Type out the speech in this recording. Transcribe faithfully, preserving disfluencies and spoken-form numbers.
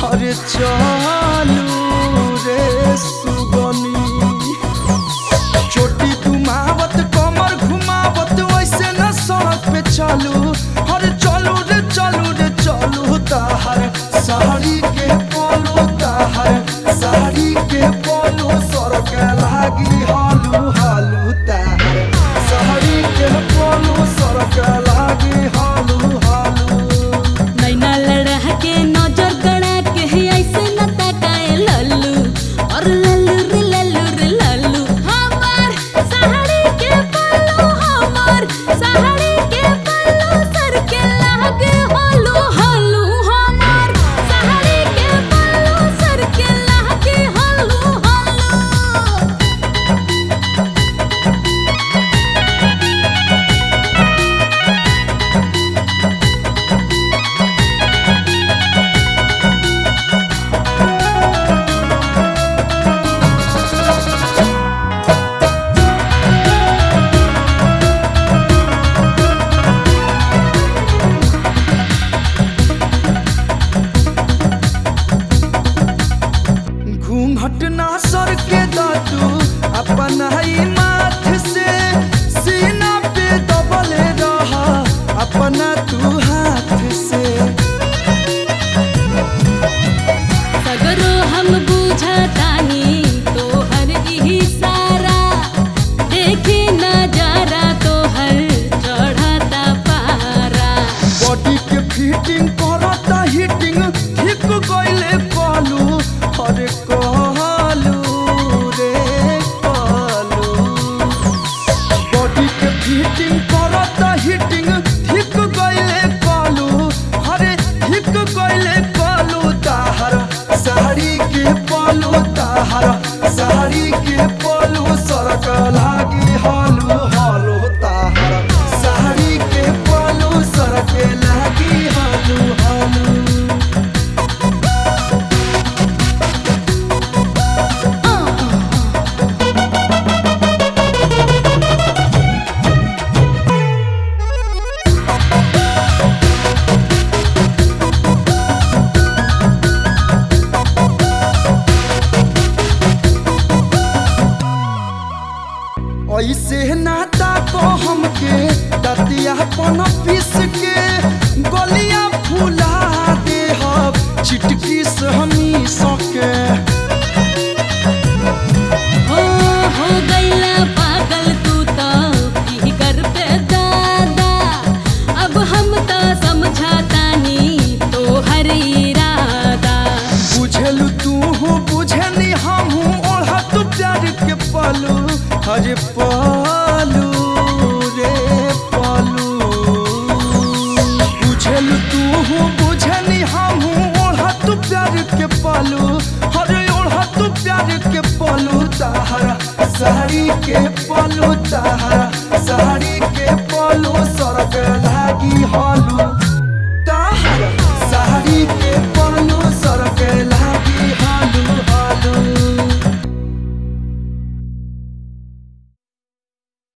अरे चालू रे सुगनी चोटी घुमावत कमर घुमावत वैसे न सड़क पे चालू अरे चलू रे चलू रे चलू ताहर साड़ी के पोलो ताहर साड़ी के पोलो सड़क लागी हालू हालू ताहर साड़ी के पोलो सड़क लागी हालू हालू नैना लड़ा के नजर गड़ा के ऐसे न तकाए लल्लू और लल्लू रे लल्लू रे लल्लू हमार साड़ी के पल्लू हमार साड़ी के पल्लू सर के लागे हालू हालू हमार साड़ी के पल्लू सर के लागे हालू हालू घूंघटना सर के दादू अपना ही माथ से सीना पे दबले रहा अपना तू हाथ से सगरो हम बुझतानी तोहर इही सारा देखे नजारा तोहर चढ़ता पारा बॉडी के फिटिंग करता हिटिंग ठीक गइले कालू अरे कालू रे कालू बॉडी के फिटिंग करता हिटिंग ठीक गइले कालू अरे ठीक गइले कालू ताहर साड़ी के पालू ताहर साड़ी के पालू सड़क लागी हालू हालू ताहर साड़ी के पालू सड़क लागी हालू हालू ऐसे नाता को हमके दतिया पन पीस के गलिया फूला दे हम चिटकी से हमी सके हो हो गईला पागल तू तो फिकर पे दादा अब हम तो समझातानी तोहर इरादा बुझलू तू हो बुझनी हम हूँ ओढ़ा तू प्यार के पालू अरे पालू रे पालू बुझलू तू हो बुझनी हम हूँ ओढ़ा तू प्यार के पालू अरे ओढ़ा तू प्यार के पालू ताहरा साड़ी के पालू ताहरा